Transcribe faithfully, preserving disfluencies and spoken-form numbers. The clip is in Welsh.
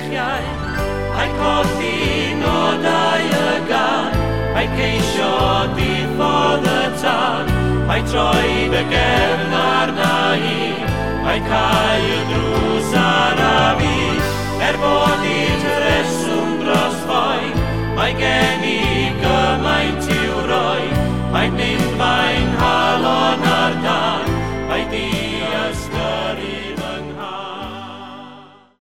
llechiau, a'i colli nodau y gan, a'i ceisio diffodd y tân, a'i troi dy gefn arna hi, a'i cau y drws ar a fi, er bod i'r reswm dros foi, mae gen i gymaint i'w roi, mae'n mynd